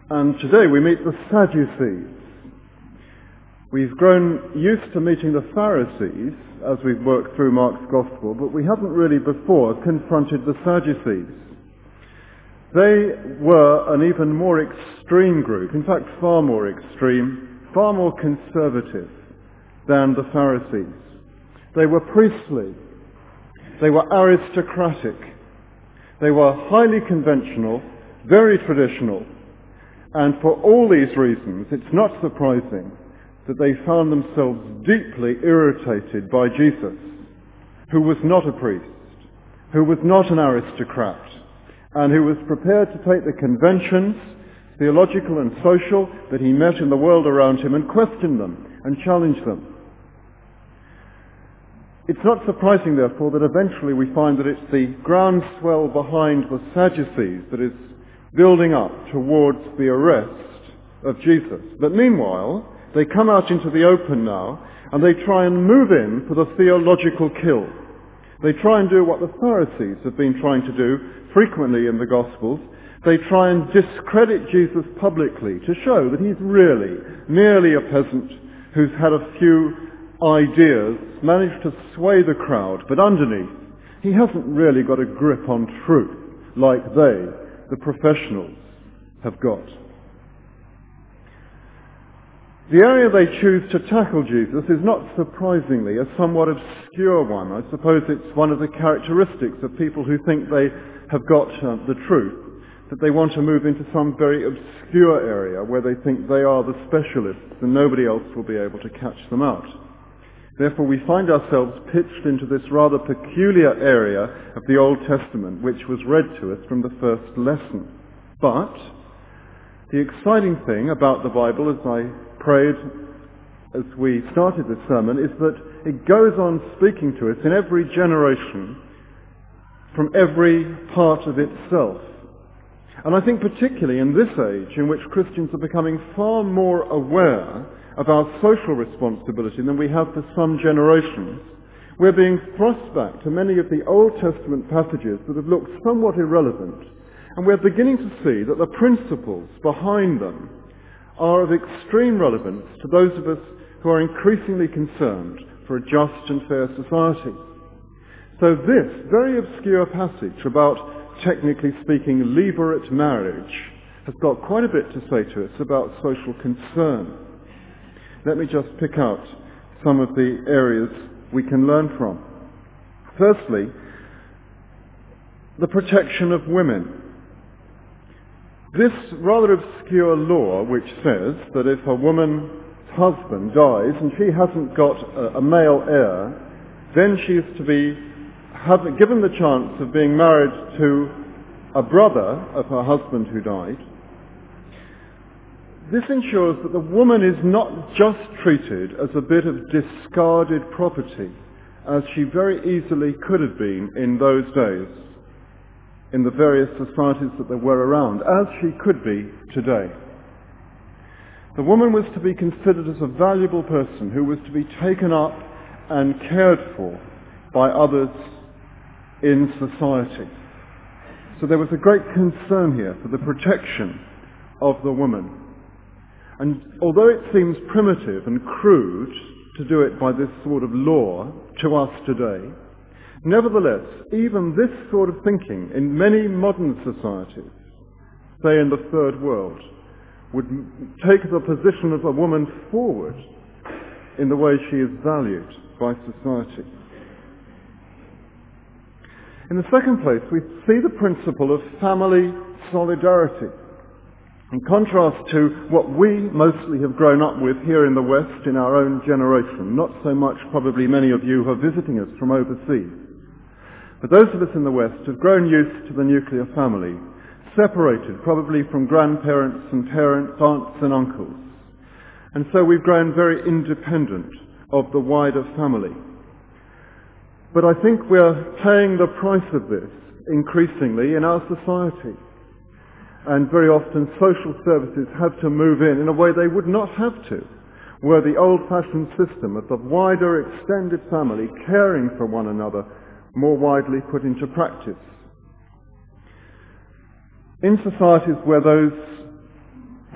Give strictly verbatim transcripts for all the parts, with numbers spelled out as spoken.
And today we meet the Sadducees. We've grown used to meeting the Pharisees as we've worked through Mark's Gospel, but we haven't really before confronted the Sadducees. They were an even more extreme group, in fact far more extreme, far more conservative than the Pharisees. They were priestly, they were aristocratic, they were highly conventional, very traditional, and for all these reasons it's not surprising that they found themselves deeply irritated by Jesus, who was not a priest, who was not an aristocrat, and who was prepared to take the conventions, theological and social, that he met in the world around him and question them and challenge them. It's not surprising, therefore, that eventually we find that it's the groundswell behind the Sadducees that is building up towards the arrest of Jesus. But meanwhile, they come out into the open now, and they try and move in for the theological kill. They try and do what the Pharisees have been trying to do frequently in the Gospels. They try and discredit Jesus publicly to show that he's really merely a peasant who's had a few ideas, managed to sway the crowd, but underneath, he hasn't really got a grip on truth like they, the professionals, have got. The area they choose to tackle Jesus is not surprisingly a somewhat obscure one. I suppose it's one of the characteristics of people who think they have got uh, the truth, that they want to move into some very obscure area where they think they are the specialists and nobody else will be able to catch them out. Therefore, we find ourselves pitched into this rather peculiar area of the Old Testament, which was read to us from the first lesson. But the exciting thing about the Bible, as I prayed as we started this sermon, is that it goes on speaking to us in every generation from every part of itself. And I think particularly in this age in which Christians are becoming far more aware of our social responsibility than we have for some generations, we're being thrust back to many of the Old Testament passages that have looked somewhat irrelevant, and we're beginning to see that the principles behind them are of extreme relevance to those of us who are increasingly concerned for a just and fair society. So this very obscure passage about, technically speaking, levirate marriage has got quite a bit to say to us about social concern. Let me just pick out some of the areas we can learn from. Firstly, the protection of women. This rather obscure law which says that if a woman's husband dies and she hasn't got a, a male heir, then she is to be have, given the chance of being married to a brother of her husband who died. This ensures that the woman is not just treated as a bit of discarded property, as she very easily could have been in those days, in the various societies that there were around, as she could be today. The woman was to be considered as a valuable person who was to be taken up and cared for by others in society. So there was a great concern here for the protection of the woman. And although it seems primitive and crude to do it by this sort of law to us today, nevertheless, even this sort of thinking in many modern societies, say in the third world, would take the position of a woman forward in the way she is valued by society. In the second place, we see the principle of family solidarity. In contrast to what we mostly have grown up with here in the West in our own generation, not so much probably many of you who are visiting us from overseas, but those of us in the West have grown used to the nuclear family, separated probably from grandparents and parents, aunts and uncles. And so we've grown very independent of the wider family. But I think we're paying the price of this increasingly in our society. And very often social services have to move in in a way they would not have to, were the old-fashioned system of the wider extended family caring for one another more widely put into practice. In societies where those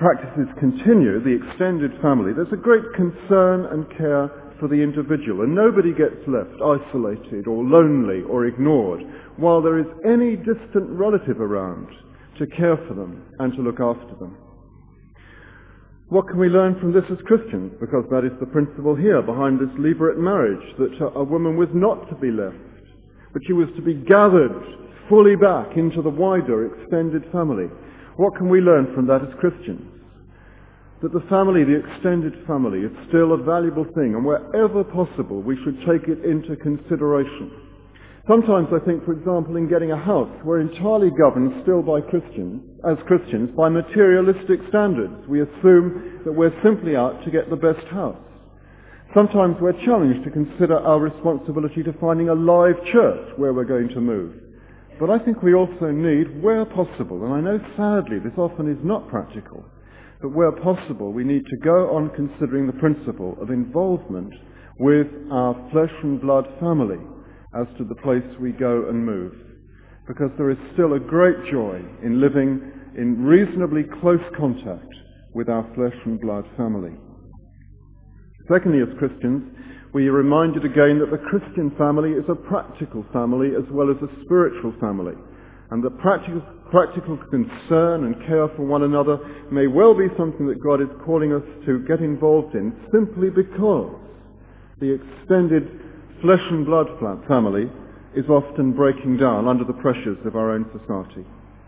practices continue, the extended family, there's a great concern and care for the individual, and nobody gets left isolated or lonely or ignored while there is any distant relative around to care for them and to look after them. What can we learn from this as Christians? Because that is the principle here behind this levirate marriage, that a woman was not to be left, but she was to be gathered fully back into the wider extended family. What can we learn from that as Christians? That the family, the extended family, is still a valuable thing, and wherever possible we should take it into consideration. Sometimes I think, for example, in getting a house, we're entirely governed still by Christians, as Christians, by materialistic standards. We assume that we're simply out to get the best house. Sometimes we're challenged to consider our responsibility to finding a live church where we're going to move. But I think we also need, where possible, and I know sadly this often is not practical, but where possible we need to go on considering the principle of involvement with our flesh and blood family as to the place we go and move. Because there is still a great joy in living in reasonably close contact with our flesh and blood family. Secondly, as Christians, we are reminded again that the Christian family is a practical family as well as a spiritual family, and that practical, practical concern and care for one another may well be something that God is calling us to get involved in simply because the extended flesh and blood family is often breaking down under the pressures of our own society.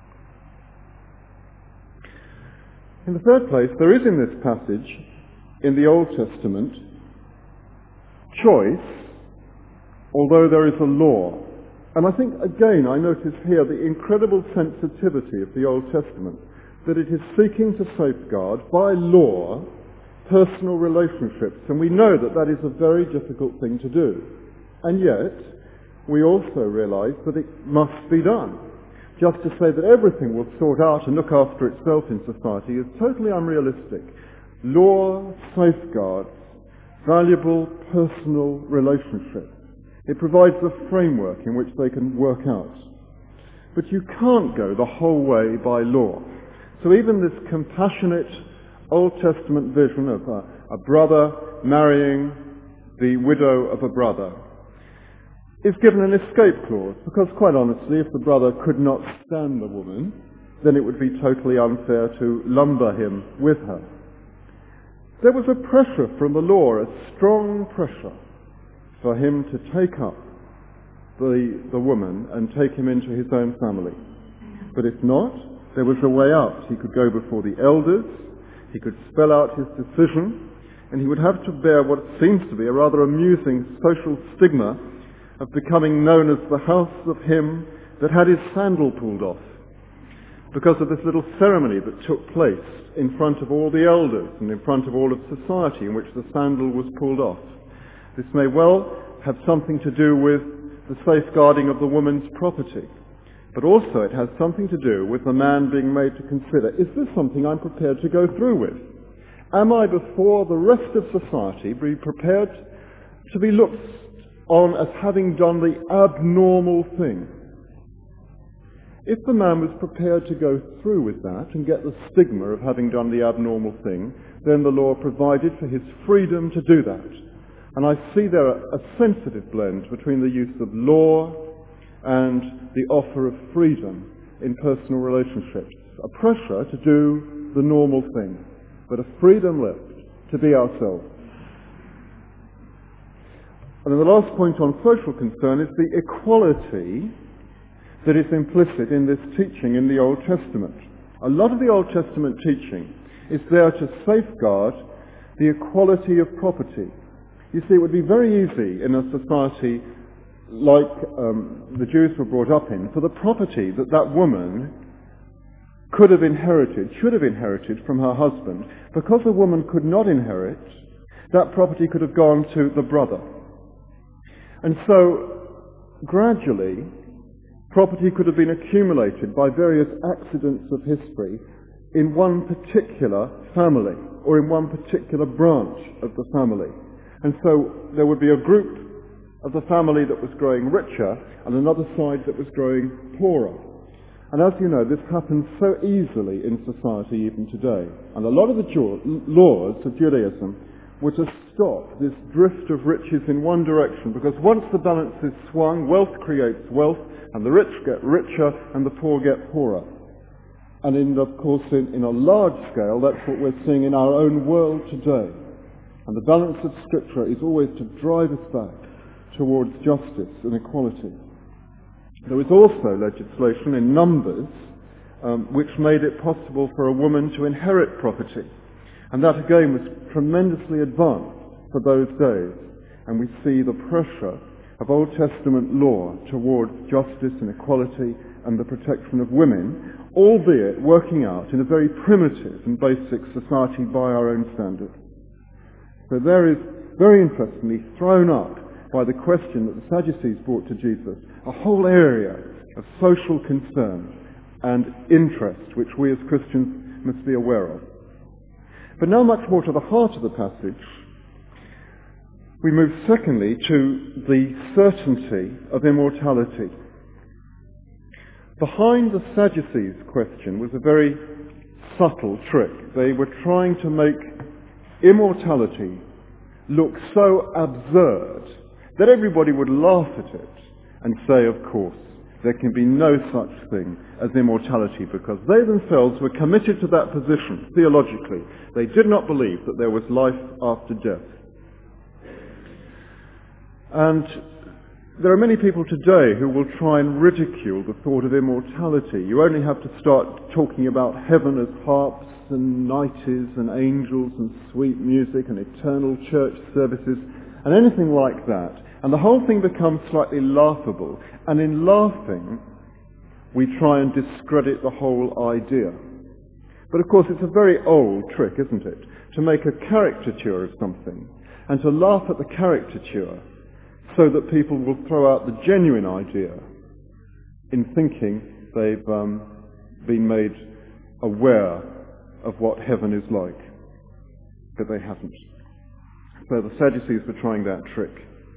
In the third place, there is in this passage, in the Old Testament, choice, although there is a law. And I think, again, I notice here the incredible sensitivity of the Old Testament, that it is seeking to safeguard, by law, personal relationships. And we know that that is a very difficult thing to do. And yet, we also realize that it must be done. Just to say that everything will sort out and look after itself in society is totally unrealistic. Law safeguards valuable personal relationships. It provides a framework in which they can work out. But you can't go the whole way by law. So even this compassionate Old Testament vision of a, a brother marrying the widow of a brother is given an escape clause, because quite honestly, if the brother could not stand the woman, then it would be totally unfair to lumber him with her. There was a pressure from the law, a strong pressure, for him to take up the, the woman and take him into his own family. But if not, there was a way out. He could go before the elders, he could spell out his decision, and he would have to bear what seems to be a rather amusing social stigma of becoming known as the house of him that had his sandal pulled off, because of this little ceremony that took place in front of all the elders and in front of all of society in which the sandal was pulled off. This may well have something to do with the safeguarding of the woman's property, but also it has something to do with the man being made to consider, is this something I'm prepared to go through with? Am I, before the rest of society, be prepared to be looked on as having done the abnormal thing? If the man was prepared to go through with that and get the stigma of having done the abnormal thing, then the law provided for his freedom to do that. And I see there a sensitive blend between the use of law and the offer of freedom in personal relationships. A pressure to do the normal thing, but a freedom left to be ourselves. And then the last point on social concern is the equality that is implicit in this teaching in the Old Testament. A lot of the Old Testament teaching is there to safeguard the equality of property. You see, it would be very easy in a society like um, the Jews were brought up in, for the property that that woman could have inherited, should have inherited from her husband. Because a woman could not inherit, that property could have gone to the brother. And so, gradually, property could have been accumulated by various accidents of history in one particular family or in one particular branch of the family. And so there would be a group of the family that was growing richer and another side that was growing poorer. And as you know, this happens so easily in society even today. And a lot of the ju- laws of Judaism were to stop this drift of riches in one direction, because once the balance is swung, wealth creates wealth, and the rich get richer, and the poor get poorer. And in, of course, in, in a large scale, that's what we're seeing in our own world today. And the balance of Scripture is always to drive us back towards justice and equality. There was also legislation in Numbers um, which made it possible for a woman to inherit property. And that again was tremendously advanced for those days. And we see the pressure of Old Testament law towards justice and equality and the protection of women, albeit working out in a very primitive and basic society by our own standards. So there is, very interestingly, thrown up by the question that the Sadducees brought to Jesus, a whole area of social concern and interest which we as Christians must be aware of. But now much more to the heart of the passage, we move secondly to the certainty of immortality. Behind the Sadducees' question was a very subtle trick. They were trying to make immortality look so absurd that everybody would laugh at it and say, of course, there can be no such thing as immortality, because they themselves were committed to that position theologically. They did not believe that there was life after death. And there are many people today who will try and ridicule the thought of immortality. You only have to start talking about heaven as harps and nighties and angels and sweet music and eternal church services and anything like that, and the whole thing becomes slightly laughable. And in laughing, we try and discredit the whole idea. But of course, it's a very old trick, isn't it? To make a caricature of something and to laugh at the caricature so that people will throw out the genuine idea in thinking they've um, been made aware of what heaven is like. But they haven't. So the Sadducees were trying that trick.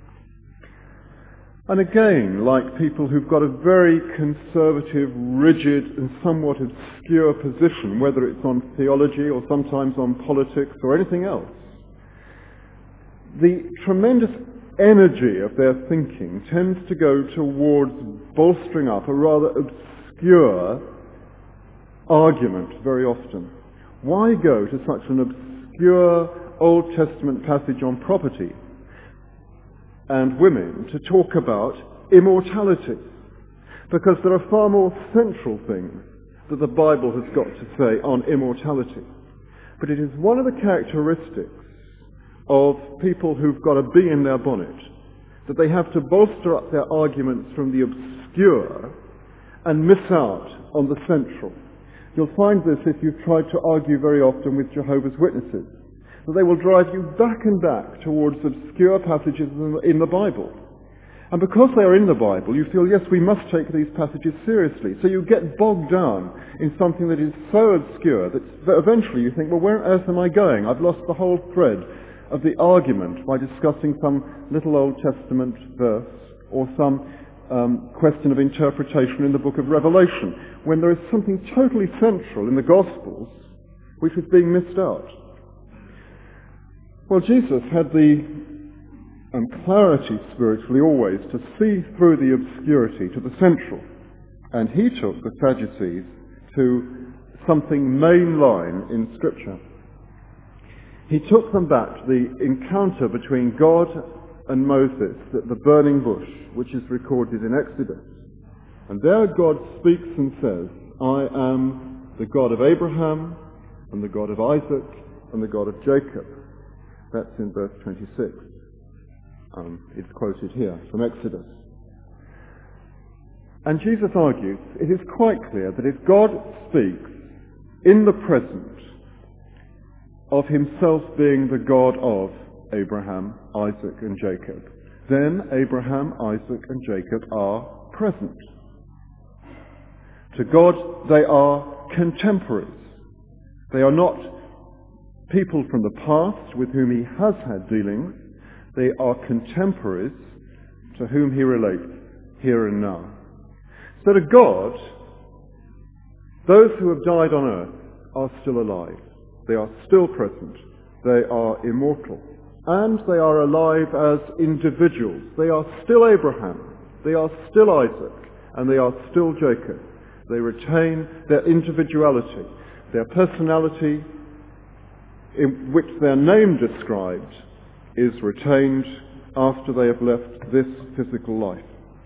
And again, like people who've got a very conservative, rigid and somewhat obscure position, whether it's on theology or sometimes on politics or anything else, the tremendous energy of their thinking tends to go towards bolstering up a rather obscure argument very often. Why go to such an obscure Old Testament passage on property and women to talk about immortality? Because there are far more central things that the Bible has got to say on immortality. But it is one of the characteristics of people who've got a bee in their bonnet that they have to bolster up their arguments from the obscure and miss out on the central. You'll find this if you've tried to argue very often with Jehovah's Witnesses, that they will drive you back and back towards obscure passages in the Bible. And because they are in the Bible, you feel, yes, we must take these passages seriously. So you get bogged down in something that is so obscure that eventually you think, well, where on earth am I going? I've lost the whole thread of the argument by discussing some little Old Testament verse or some um, question of interpretation in the book of Revelation, when there is something totally central in the Gospels which is being missed out. Well, Jesus had the um, clarity spiritually always to see through the obscurity to the central, and he took the Sadducees to something mainline in Scripture. He took them back to the encounter between God and Moses at the burning bush, which is recorded in Exodus. And there God speaks and says, I am the God of Abraham, and the God of Isaac, and the God of Jacob. That's in verse twenty-six. Um, it's quoted here from Exodus. And Jesus argues, it is quite clear that if God speaks in the present of himself being the God of Abraham, Isaac, and Jacob, then Abraham, Isaac, and Jacob are present. To God, they are contemporaries. They are not people from the past with whom he has had dealings. They are contemporaries to whom he relates here and now. So to God, Those who have died on earth are still alive. They are still present. They are immortal. And they are alive as individuals. They are still Abraham. They are still Isaac. And they are still Jacob. They retain their individuality, their personality, in which their name described is retained after they have left this physical life.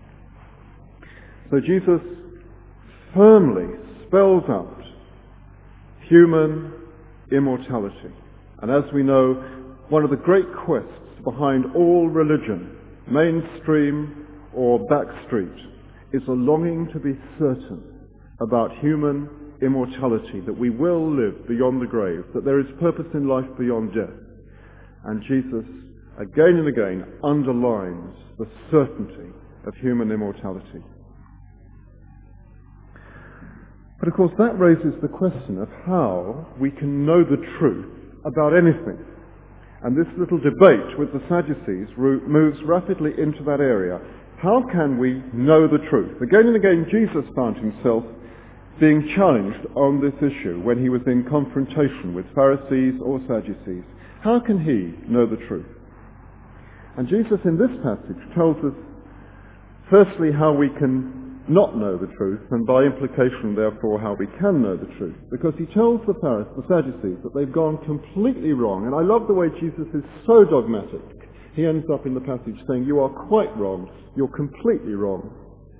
So Jesus firmly spells out human immortality. And as we know, one of the great quests behind all religion, mainstream or backstreet, is a longing to be certain about human immortality, that we will live beyond the grave, that there is purpose in life beyond death. And Jesus, again and again, underlines the certainty of human immortality. But of course that raises the question of how we can know the truth about anything. And this little debate with the Sadducees moves rapidly into that area. How can we know the truth? Again and again Jesus found himself being challenged on this issue when he was in confrontation with Pharisees or Sadducees. How can he know the truth? And Jesus in this passage tells us firstly how we can not know the truth, and by implication therefore how we can know the truth, because he tells the Pharisees, the Sadducees, that they've gone completely wrong. And I love the way Jesus is so dogmatic. He ends up in the passage saying, you are quite wrong, you're completely wrong.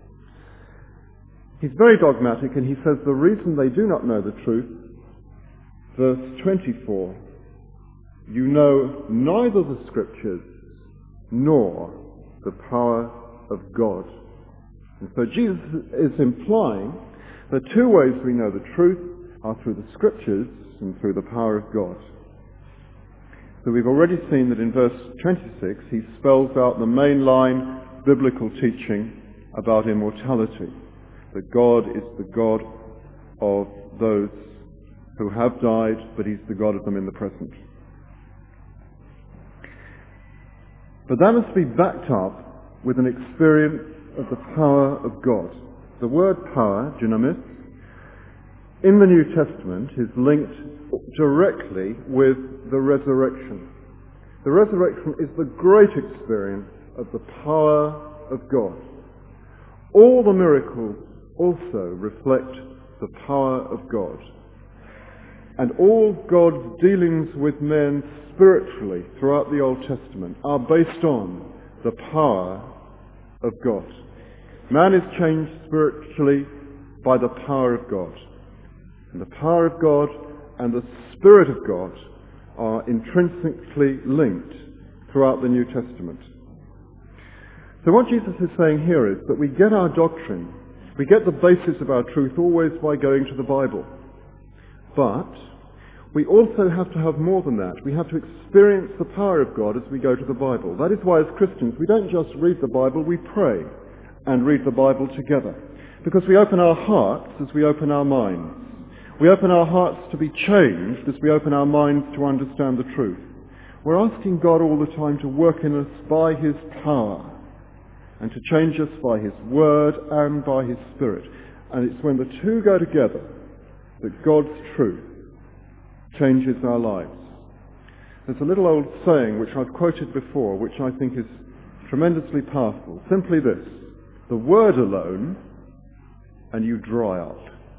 He's very dogmatic, and he says the reason they do not know the truth, verse twenty-four, you know neither the Scriptures nor the power of God. And so Jesus is implying that two ways we know the truth are through the Scriptures and through the power of God. So we've already seen that in verse twenty-six he spells out the mainline biblical teaching about immortality, that God is the God of those who have died, but he's the God of them in the present. But that must be backed up with an experience of the power of God. The word power, dunamis, in the New Testament is linked directly with the resurrection. The resurrection is the great experience of the power of God. All the miracles also reflect the power of God. And all God's dealings with men spiritually throughout the Old Testament are based on the power of God. Man is changed spiritually by the power of God. And the power of God and the Spirit of God are intrinsically linked throughout the New Testament. So what Jesus is saying here is that we get our doctrine, we get the basis of our truth always by going to the Bible. But we also have to have more than that. We have to experience the power of God as we go to the Bible. That is why as Christians we don't just read the Bible, we pray and read the Bible together. Because we open our hearts as we open our minds. We open our hearts to be changed as we open our minds to understand the truth. We're asking God all the time to work in us by his power and to change us by his word and by his Spirit. And it's when the two go together that God's truth changes our lives. There's a little old saying which I've quoted before, which I think is tremendously powerful. Simply this: the word alone and you dry up.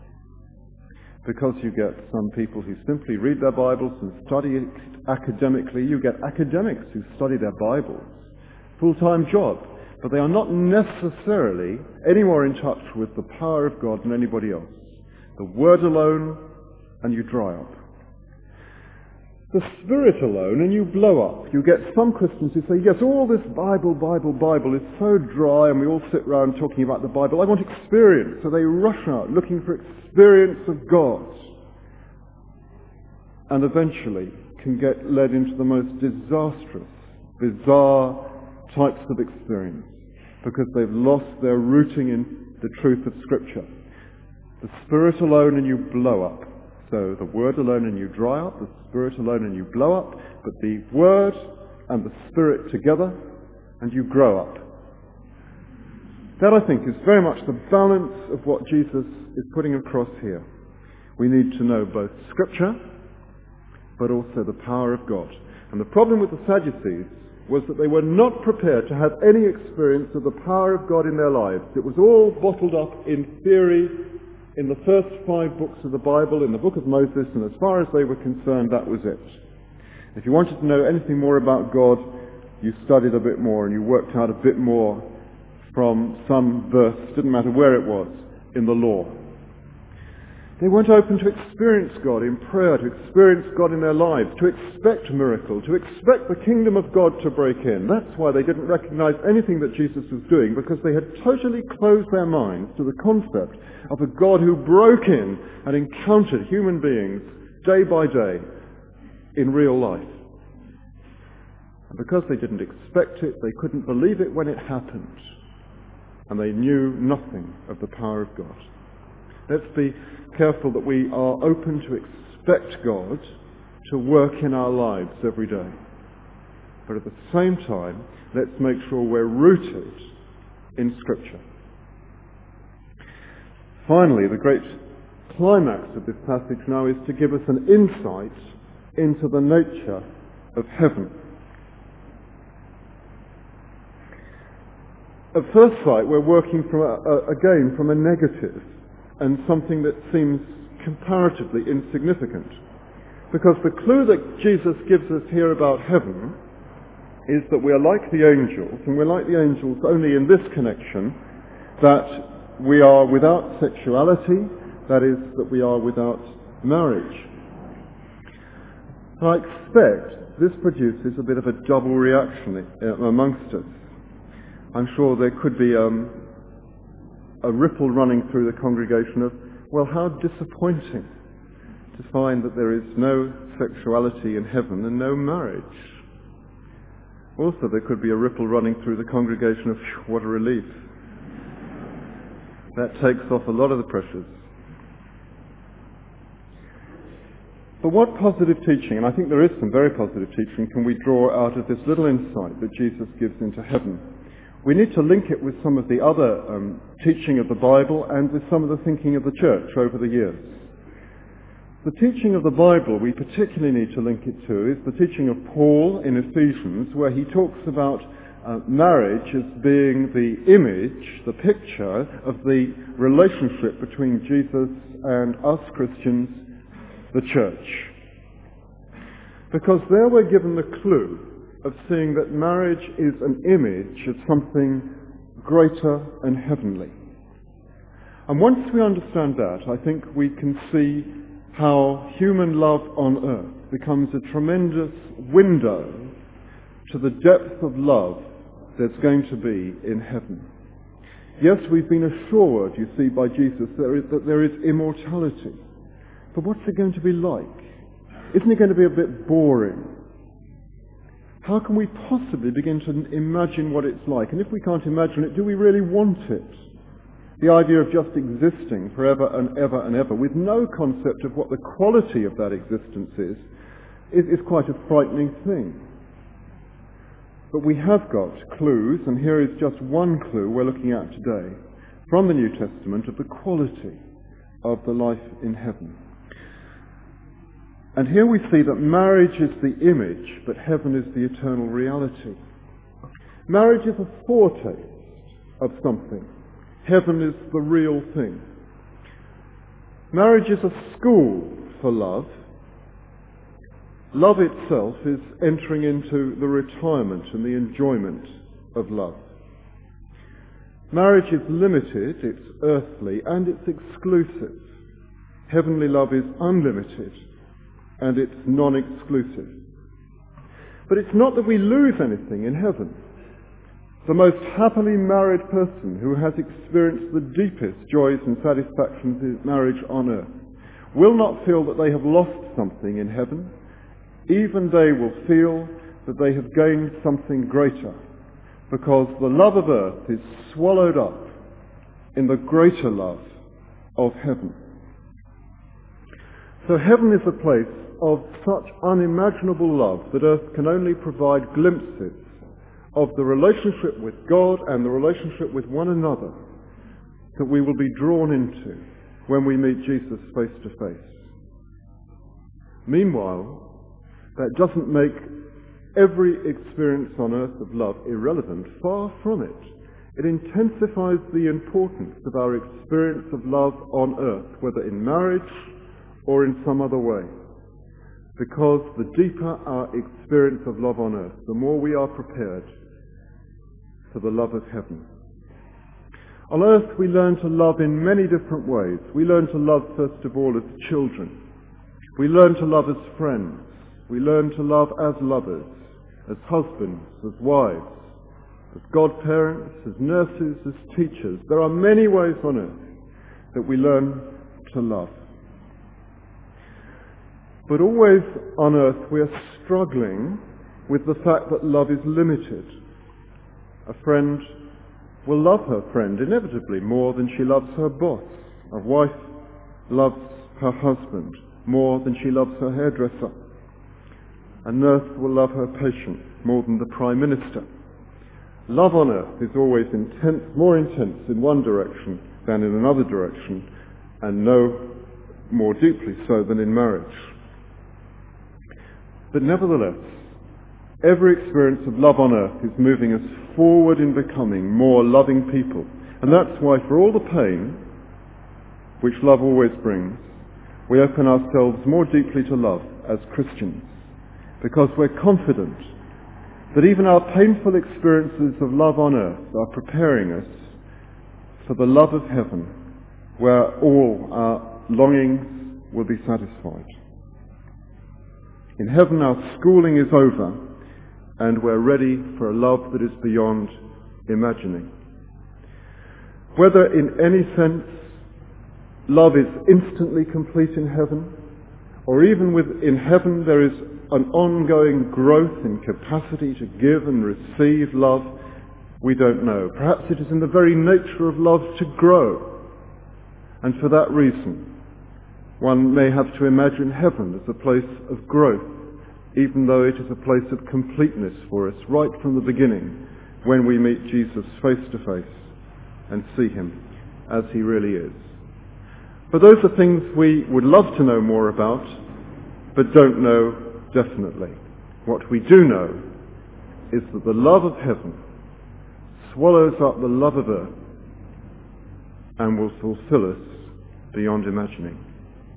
Because you get some people who simply read their Bibles and study it academically. You get academics who study their Bibles, full-time job, but they are not necessarily any more in touch with the power of God than anybody else. The word alone and you dry up. The Spirit alone and you blow up. You get some Christians who say, yes, all this Bible, Bible, Bible is so dry, and we all sit around talking about the Bible. I want experience. So they rush out looking for experience of God. And eventually can get led into the most disastrous, bizarre types of experience because they've lost their rooting in the truth of Scripture. The Spirit alone and you blow up. So the Word alone and you dry up, the Spirit alone and you blow up, but the Word and the Spirit together and you grow up. That, I think, is very much the balance of what Jesus is putting across here. We need to know both Scripture, but also the power of God. And the problem with the Sadducees was that they were not prepared to have any experience of the power of God in their lives. It was all bottled up in theory in the first five books of the Bible, in the book of Moses, and as far as they were concerned, that was it. If you wanted to know anything more about God, you studied a bit more and you worked out a bit more from some verse, didn't matter where it was, in the law. They weren't open to experience God in prayer, to experience God in their lives, to expect miracle, to expect the kingdom of God to break in. That's why they didn't recognize anything that Jesus was doing, because they had totally closed their minds to the concept of a God who broke in and encountered human beings day by day in real life. And because they didn't expect it, they couldn't believe it when it happened. And they knew nothing of the power of God. Let's be careful that we are open to expect God to work in our lives every day. But at the same time, let's make sure we're rooted in Scripture. Finally, the great climax of this passage now is to give us an insight into the nature of heaven. At first sight, we're working from a, a, again from a negative and something that seems comparatively insignificant. Because the clue that Jesus gives us here about heaven is that we are like the angels, and we're like the angels only in this connection, that we are without sexuality, that is, that we are without marriage. I expect this produces a bit of a double reaction amongst us. I'm sure there could be um, a ripple running through the congregation of, well, how disappointing to find that there is no sexuality in heaven and no marriage. Also, there could be a ripple running through the congregation of, what a relief. That takes off a lot of the pressures. But what positive teaching, and I think there is some very positive teaching, can we draw out of this little insight that Jesus gives into heaven? We need to link it with some of the other um, teaching of the Bible and with some of the thinking of the church over the years. The teaching of the Bible we particularly need to link it to is the teaching of Paul in Ephesians, where he talks about uh, marriage as being the image, the picture of the relationship between Jesus and us Christians, the church. Because there we're given the clue of seeing that marriage is an image of something greater and heavenly. And once we understand that, I think we can see how human love on earth becomes a tremendous window to the depth of love there's going to be in heaven. Yes, we've been assured, you see, by Jesus there is, that there is immortality. But what's it going to be like? Isn't it going to be a bit boring? How can we possibly begin to imagine what it's like? And if we can't imagine it, do we really want it? The idea of just existing forever and ever and ever with no concept of what the quality of that existence is, is, is quite a frightening thing. But we have got clues, and here is just one clue we're looking at today from the New Testament of the quality of the life in heaven. And here we see that marriage is the image, but heaven is the eternal reality. Marriage is a foretaste of something. Heaven is the real thing. Marriage is a school for love. Love itself is entering into the retirement and the enjoyment of love. Marriage is limited, it's earthly, and it's exclusive. Heavenly love is unlimited, and it's non-exclusive. But it's not that we lose anything in heaven. The most happily married person who has experienced the deepest joys and satisfactions in marriage on earth will not feel that they have lost something in heaven. Even they will feel that they have gained something greater, because the love of earth is swallowed up in the greater love of heaven. So heaven is a place of such unimaginable love that earth can only provide glimpses of the relationship with God and the relationship with one another that we will be drawn into when we meet Jesus face to face. Meanwhile, that doesn't make every experience on earth of love irrelevant. Far from it. It intensifies the importance of our experience of love on earth, whether in marriage or in some other way. Because the deeper our experience of love on earth, the more we are prepared for the love of heaven. On earth we learn to love in many different ways. We learn to love first of all as children. We learn to love as friends. We learn to love as lovers, as husbands, as wives, as godparents, as nurses, as teachers. There are many ways on earth that we learn to love. But always on earth we are struggling with the fact that love is limited. A friend will love her friend inevitably more than she loves her boss. A wife loves her husband more than she loves her hairdresser. A nurse will love her patient more than the Prime Minister. Love on earth is always intense, more intense in one direction than in another direction, and no more deeply so than in marriage. But nevertheless, every experience of love on earth is moving us forward in becoming more loving people. And that's why, for all the pain which love always brings, we open ourselves more deeply to love as Christians, because we're confident that even our painful experiences of love on earth are preparing us for the love of heaven, where all our longings will be satisfied. In heaven our schooling is over, and we're ready for a love that is beyond imagining. Whether in any sense love is instantly complete in heaven, or even within heaven there is an ongoing growth in capacity to give and receive love, we don't know. Perhaps it is in the very nature of love to grow, and for that reason one may have to imagine heaven as a place of growth, even though it is a place of completeness for us right from the beginning, when we meet Jesus face to face and see him as he really is. But those are things we would love to know more about, but don't know definitely. What we do know is that the love of heaven swallows up the love of earth and will fulfill us beyond imagining.